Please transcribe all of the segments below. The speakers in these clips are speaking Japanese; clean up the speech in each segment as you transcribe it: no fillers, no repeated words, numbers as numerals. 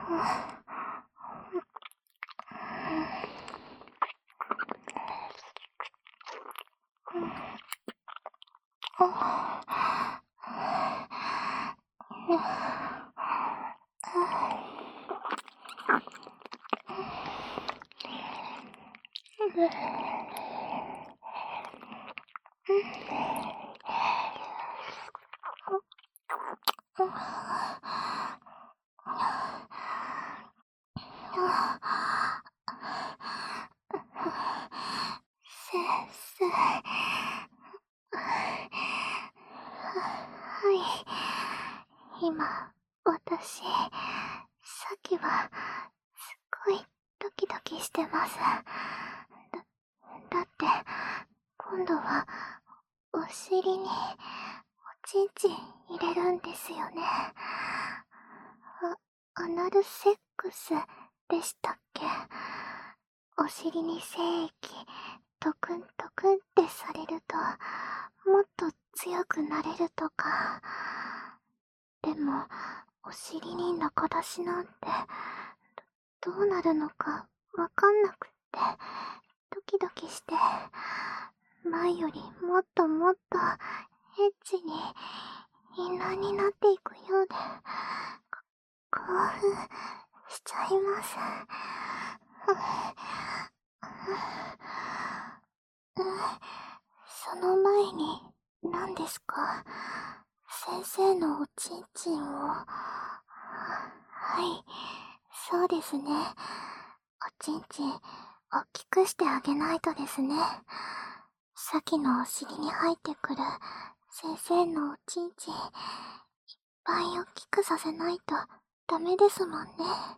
先生。はい。今、私、さっきは、すっごいドキドキしてます。だって、今度は、お尻に、おちんちん入れるんですよね。アナルセックスでしたっけ？お尻に精液、トクントクンってされると、もっと強くなれるとか。でも、お尻に中出しなんて、どうなるのかわかんなくって、ドキドキして、前よりもっともっと、エッチに、インナーになっていくようで、興奮しちゃいます。その前に、何ですか？先生のおちんちんを。はい、そうですね。おちんちん、大きくしてあげないとですね。さっきのお尻に入ってくる先生のおちんちん、いっぱい大きくさせないとダメですもんね。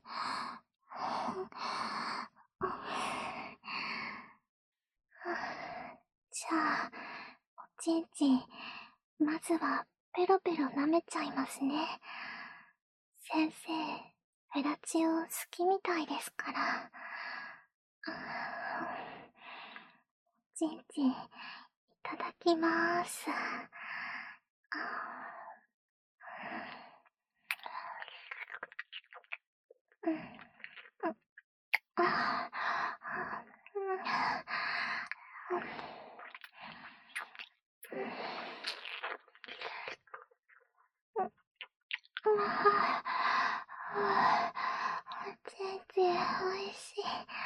じゃあ、おちんちん、まずはペロペロ舐めちゃいますね。先生、フェラチオ好きみたいですから。おちんちん、いただきまーす。おちんちんおいしい。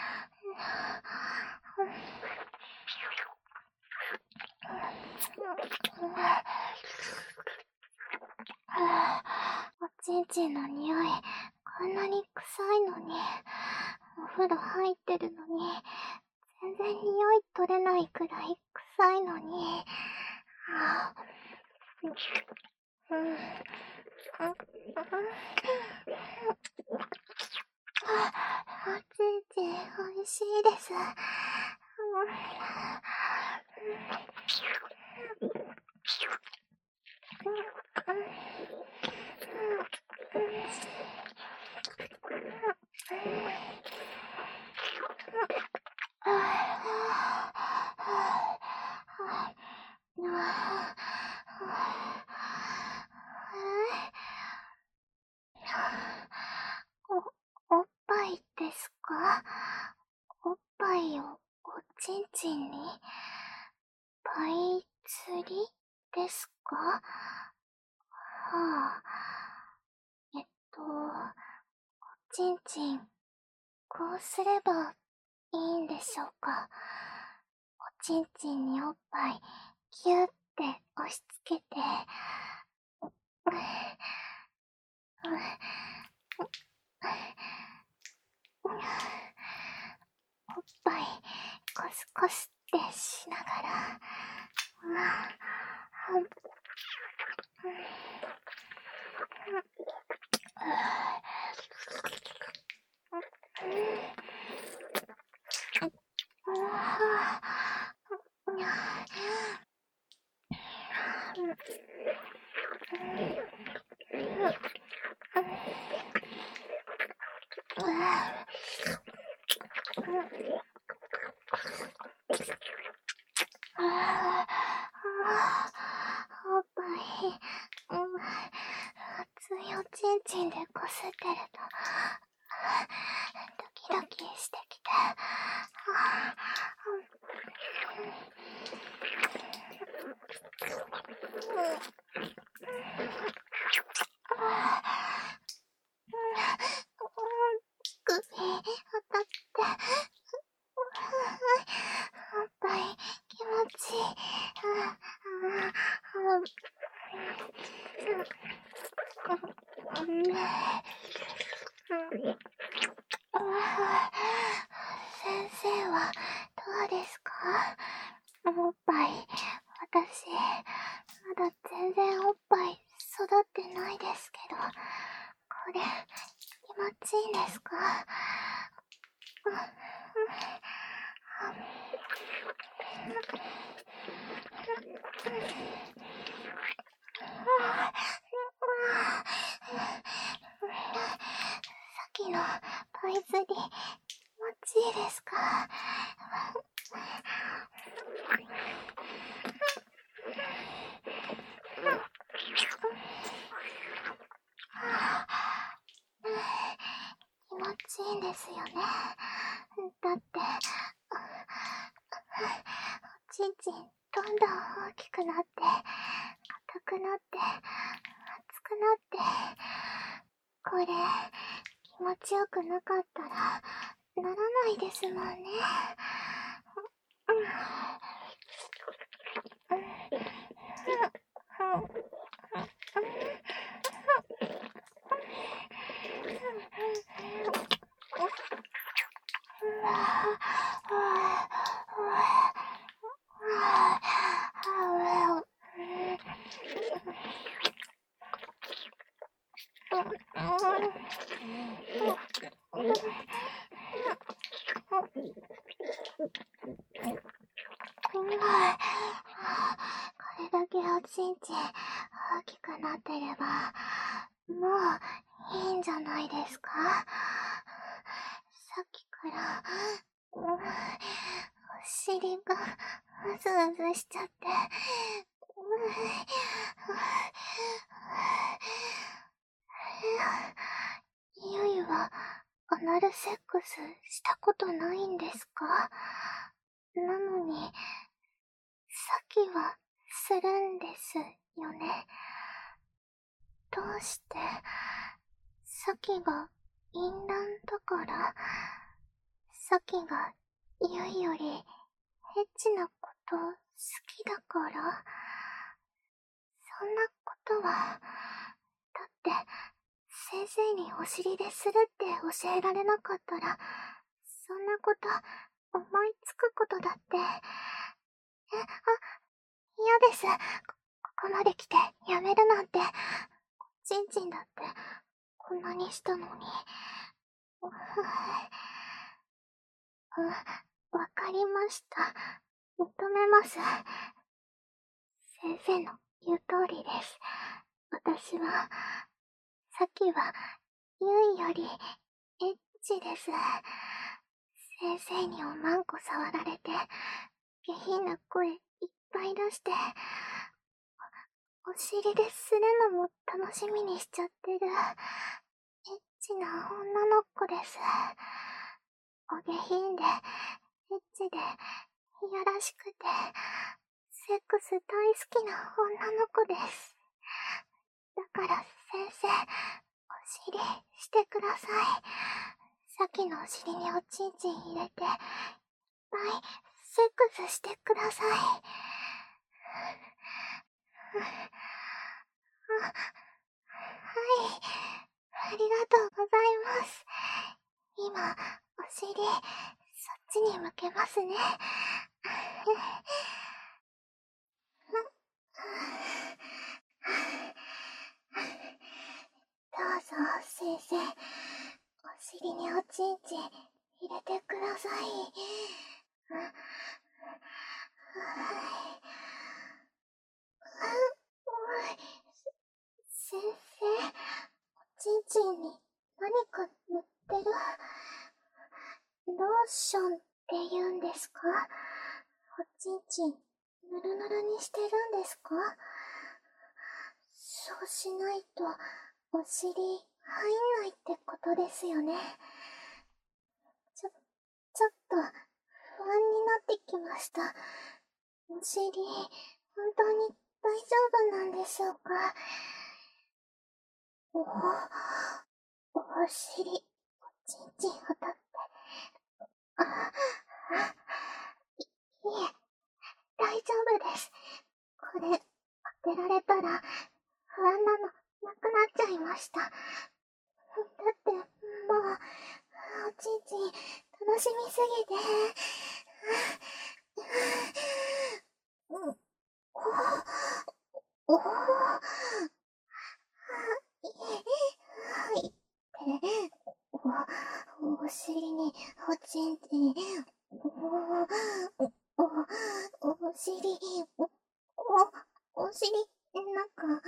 おちんちんの匂い、こんなに臭いのに、お風呂入ってるのに、全然匂い取れないくらい臭いのに。おちんちんおいしいです。おっぱいですか？おっぱいをおちんちんに？パイ釣りですか？はあ、おちんちん、こうすればいいんでしょうか？おちんちんにおっぱい、ギューって押し付けて、おっぱい、コスコスってしながら、おっぱい、熱いおちんちんでこすってると、 ドキドキしてきて。首当たって、おっぱい気持ちいい。先生はどうですか？おっぱい、私、まだ全然おっぱい育ってないですけど、これ、気持ちいいんですか？さっきのパイ釣り、気持ちいいですか？気持ちいいんですよね。だって、おちんちんどんどん大きくなって、硬くなって、熱くなって、これ、気持ちよくなかったら、ならないですもんね。これだけおちんちん大きくなってれば、もういいんじゃないですか？さっきから、お尻がうずうずしちゃって、ゆいはアナルセックスしたことないんですか？なのに、さっきはするんですよね。どうして、さきが淫乱だから、さきがゆいよりエッチなこと好きだから、そんなことは、だって、先生にお尻でするって教えられなかったら、そんなこと思いつくことだって。嫌です。ここまで来てやめるなんて。ちんちんだってこんなにしたのに。わかりました。認めます。先生の言う通りです。私は、さっきは、ゆいより、エッチです。先生におまんこ触られて、下品な声いっぱい出して、お尻でするのも楽しみにしちゃってる、エッチな女の子です。お下品で、エッチで、いやらしくて、セックス大好きな女の子です。だから先生、お尻してください。さっきのお尻におちんちん入れて、いっぱいセックスしてください。はい、ありがとうございます。今、お尻、そっちに向けますね。どうぞ、先生。お尻におちんちん入れてください。先生、おちんちんに何か塗ってる？ローションって言うんですか？おちんちん、ぬるぬるにしてるんですか？そうしないと、お尻、 入んないってことですよね。ちょっと、不安になってきました。お尻、本当に大丈夫なんでしょうか。お尻、おちんちん当たって。いえ、大丈夫です。これ、当てられたら、不安なの、なくなっちゃいました。だって、もう、おちんちん、楽しみすぎて。お尻に、おちんちん、お尻、お尻、なんか、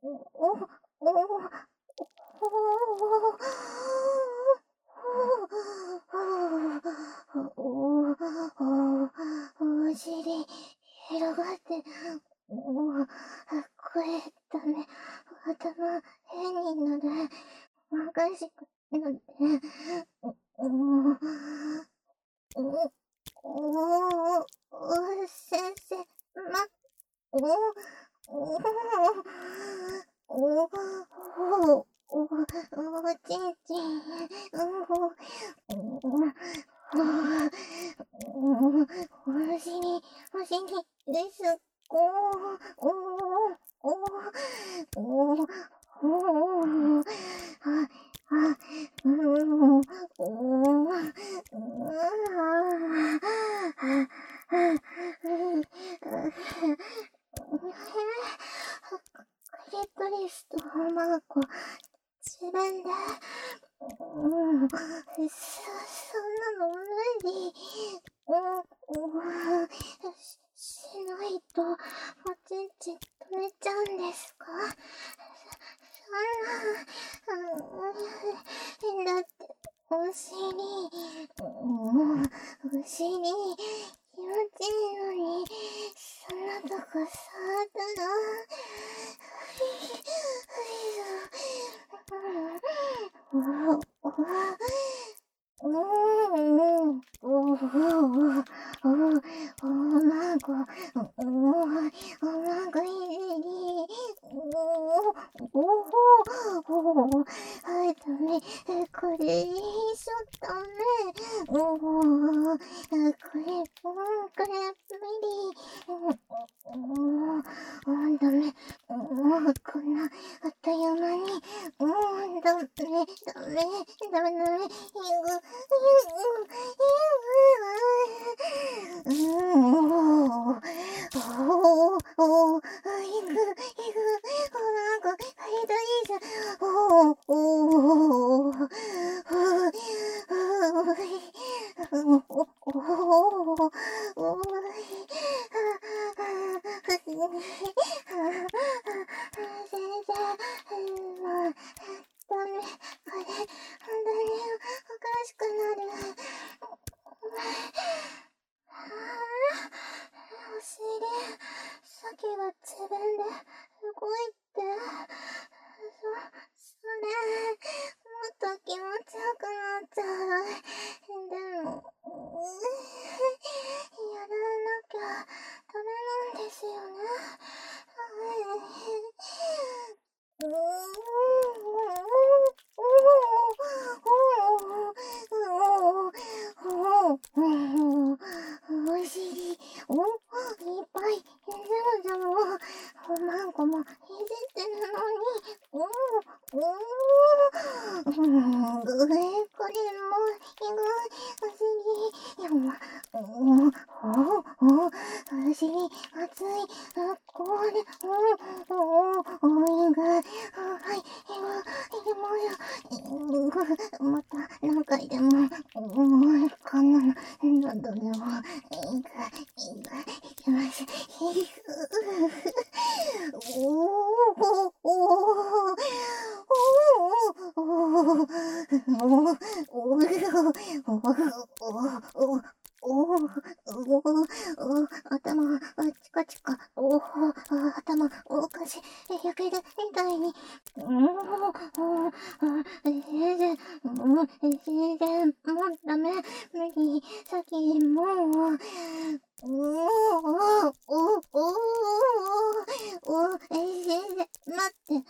お尻、広がって、これ、ダメ、頭、変になる、おかしくなって、先生、おちんちん、お尻です。クリトリスとマーコ、自分で、そんなの無理。しないと、おちんちん止めちゃうんですか？そんな、だって、お尻、気持ちいいのに、そんなとこ触ったら、これ、一緒ダメ。これ、無理。ダメ。こんな、あっという間に。ダメ。さっきは自分で動いて、それ、もっと気持ちよくなっちゃう。でも、やらなきゃダメなんですよね。お尻、いっぱい、じゃも何個もいじってるのに、これも、お尻、熱い、これ、はい、また、何回でも、こんなの、何度でも、いきます。 おお、頭、チカチカ、頭、おかし、焼けるみたいに、全然、全然、もうダメ、無理、先、もう、先生、待って、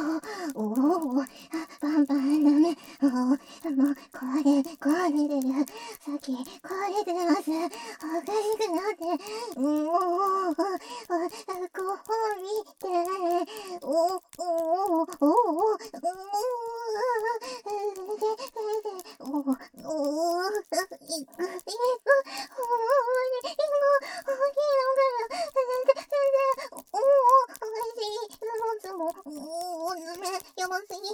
バンバンダメ、壊れてる、先、壊れてます、おかしくなって、こう見て、やばすぎ、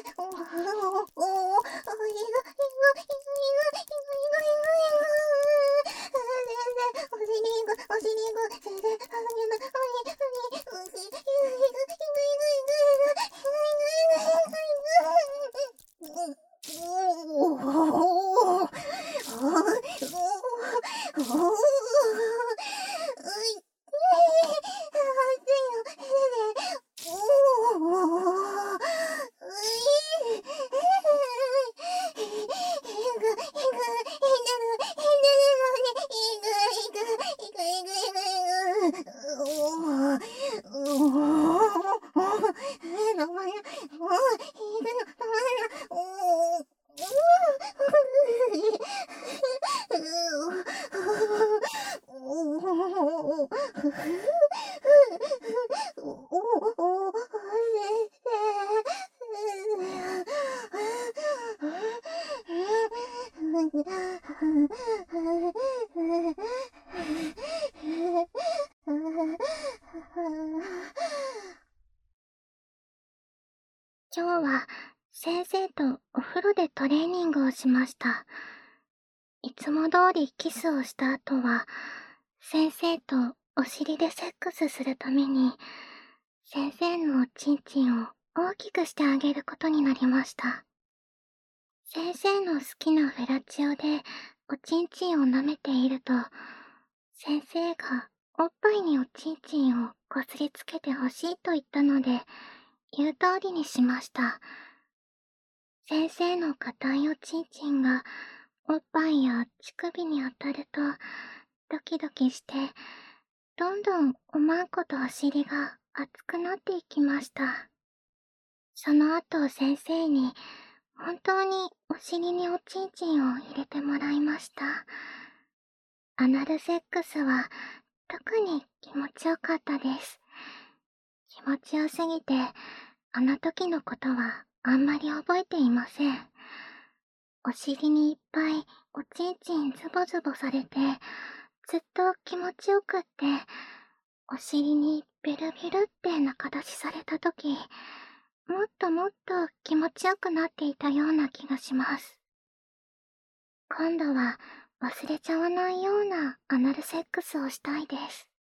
今日は先生とお風呂でトレーニングをしました。いつも通りキスをした後は、先生とお尻でセックスするために、先生のおちんちんを大きくしてあげることになりました。先生の好きなフェラチオでおちんちんを舐めていると、先生がおっぱいにおちんちんをこすりつけてほしいと言ったので、言う通りにしました。先生の硬いおちんちんがおっぱいや乳首に当たるとドキドキして、どんどんおまんことお尻が熱くなっていきました。その後先生に本当にお尻におちんちんを入れてもらいました。アナルセックスは特に気持ちよかったです。気持ちよすぎて、あの時のことはあんまり覚えていません。お尻にいっぱいおちんちんズボズボされて、ずっと気持ちよくって、お尻にビルビルって中出しされた時、もっともっと気持ちよくなっていたような気がします。今度は忘れちゃわないようなアナルセックスをしたいです。